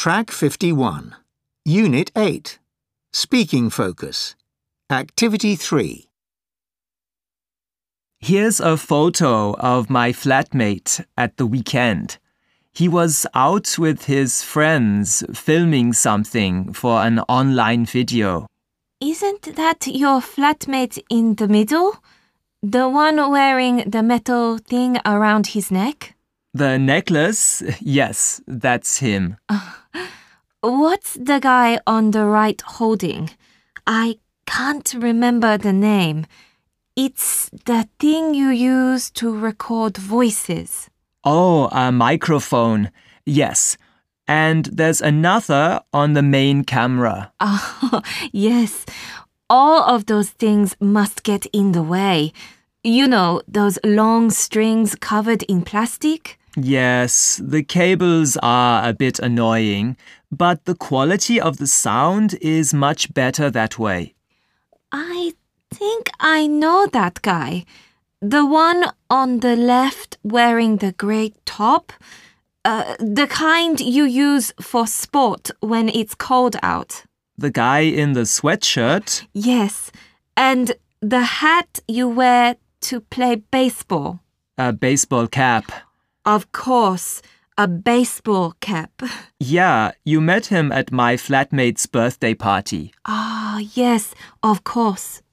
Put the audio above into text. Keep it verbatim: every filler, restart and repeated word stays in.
Track fifty-one. Unit eight. Speaking Focus. Activity three. Here's a photo of my flatmate at the weekend. He was out with his friends filming something for an online video. Isn't that your flatmate in the middle? The one wearing the metal thing around his neck? The necklace? Yes, that's him. Uh, what's the guy on the right holding? I can't remember the name. It's the thing you use to record voices. Oh, a microphone. Yes. And there's another on the main camera. Oh, yes. All of those things must get in the way. You know, those long strings covered in plastic? Yes, the cables are a bit annoying, but the quality of the sound is much better that way. I think I know that guy. The one on the left wearing the grey top. Uh, the kind you use for sport when it's cold out. The guy in the sweatshirt? Yes, and the hat you wear to play baseball. A baseball cap. Of course, a baseball cap. Yeah, you met him at my flatmate's birthday party. Ah, yes, of course.